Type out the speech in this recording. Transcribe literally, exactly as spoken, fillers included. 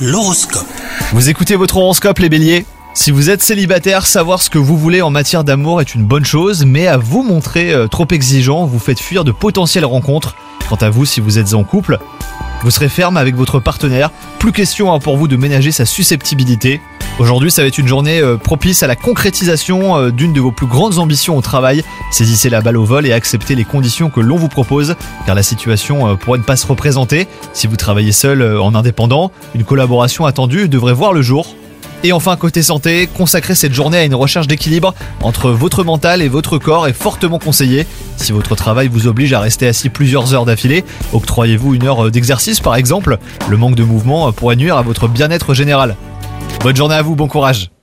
L'horoscope. Vous écoutez votre horoscope les béliers ? Si vous êtes célibataire, savoir ce que vous voulez en matière d'amour est une bonne chose, mais à vous montrer euh, trop exigeant, vous faites fuir de potentielles rencontres. Quant à vous, si vous êtes en couple, vous serez ferme avec votre partenaire, plus question hein, pour vous de ménager sa susceptibilité. Aujourd'hui, ça va être une journée euh, propice à la concrétisation euh, d'une de vos plus grandes ambitions au travail. Saisissez la balle au vol et acceptez les conditions que l'on vous propose, car la situation euh, pourrait ne pas se représenter. Si vous travaillez seul euh, en indépendant, une collaboration attendue devrait voir le jour. Et enfin, côté santé, consacrer cette journée à une recherche d'équilibre entre votre mental et votre corps est fortement conseillé. Si votre travail vous oblige à rester assis plusieurs heures d'affilée, octroyez-vous une heure d'exercice par exemple. Le manque de mouvement pourrait nuire à votre bien-être général. Bonne journée à vous, bon courage.